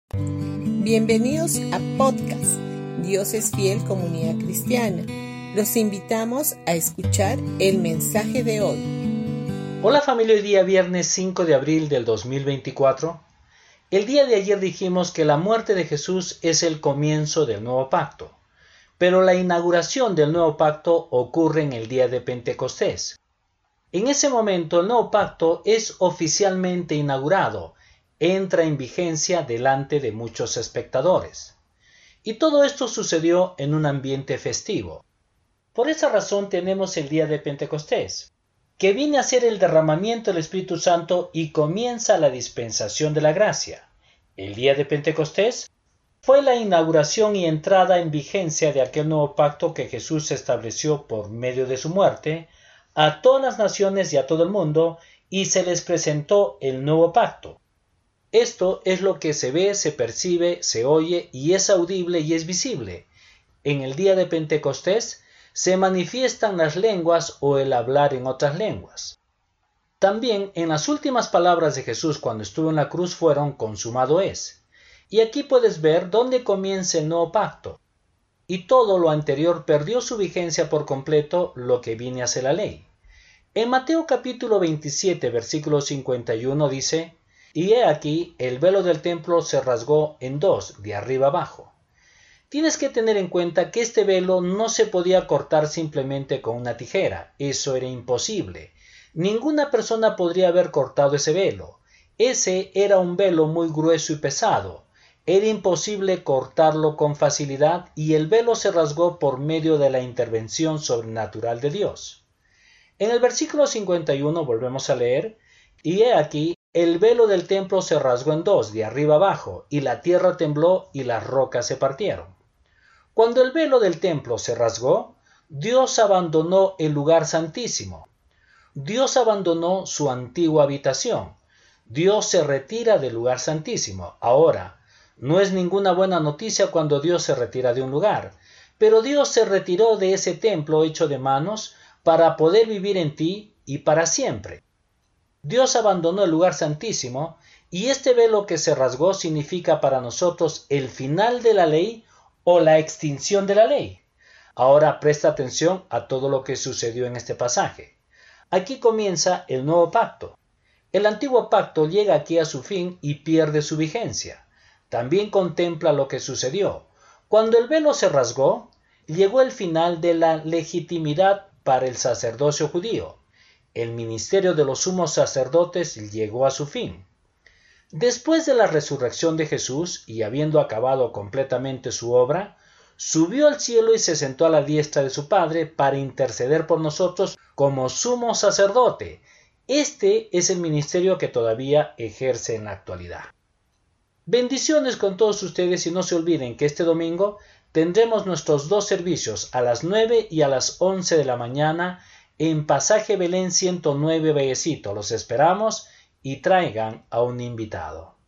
Bienvenidos a podcast Dios es Fiel Comunidad Cristiana. Los invitamos a escuchar el mensaje de hoy. Hola familia, hoy día viernes 5 de abril del 2024. El día de ayer dijimos que la muerte de Jesús es el comienzo del nuevo pacto, pero la inauguración del nuevo pacto ocurre en el día de Pentecostés. En ese momento el nuevo pacto es oficialmente inaugurado, entra en vigencia delante de muchos espectadores. Y todo esto sucedió en un ambiente festivo. Por esa razón tenemos el día de Pentecostés, que viene a ser el derramamiento del Espíritu Santo y comienza la dispensación de la gracia. El día de Pentecostés fue la inauguración y entrada en vigencia de aquel nuevo pacto que Jesús estableció por medio de su muerte a todas las naciones y a todo el mundo, y se les presentó el nuevo pacto. Esto es lo que se ve, se percibe, se oye y es audible y es visible. En el día de Pentecostés se manifiestan las lenguas o el hablar en otras lenguas. También en las últimas palabras de Jesús cuando estuvo en la cruz fueron consumado es. Y aquí puedes ver dónde comienza el nuevo pacto. Y todo lo anterior perdió su vigencia por completo, lo que viene a ser la ley. En Mateo capítulo 27 versículo 51 dice: y he aquí, el velo del templo se rasgó en dos, de arriba abajo. Tienes que tener en cuenta que este velo no se podía cortar simplemente con una tijera. Eso era imposible. Ninguna persona podría haber cortado ese velo. Ese era un velo muy grueso y pesado. Era imposible cortarlo con facilidad y el velo se rasgó por medio de la intervención sobrenatural de Dios. En el versículo 51 volvemos a leer: y he aquí, el velo del templo se rasgó en dos, de arriba abajo, y la tierra tembló y las rocas se partieron. Cuando el velo del templo se rasgó, Dios abandonó el lugar santísimo. Dios abandonó su antigua habitación. Dios se retira del lugar santísimo. Ahora, no es ninguna buena noticia cuando Dios se retira de un lugar, pero Dios se retiró de ese templo hecho de manos para poder vivir en ti y para siempre. Dios abandonó el lugar santísimo y este velo que se rasgó significa para nosotros el final de la ley o la extinción de la ley. Ahora presta atención a todo lo que sucedió en este pasaje. Aquí comienza el nuevo pacto. El antiguo pacto llega aquí a su fin y pierde su vigencia. También contempla lo que sucedió. Cuando el velo se rasgó, llegó el final de la legitimidad para el sacerdocio judío. El ministerio de los sumos sacerdotes llegó a su fin. Después de la resurrección de Jesús y habiendo acabado completamente su obra, subió al cielo y se sentó a la diestra de su Padre para interceder por nosotros como sumo sacerdote. Este es el ministerio que todavía ejerce en la actualidad. Bendiciones con todos ustedes y no se olviden que este domingo tendremos nuestros dos servicios a las 9 y a las 11 de la mañana en Pasaje Belén 109 Vallecito. Los esperamos y traigan a un invitado.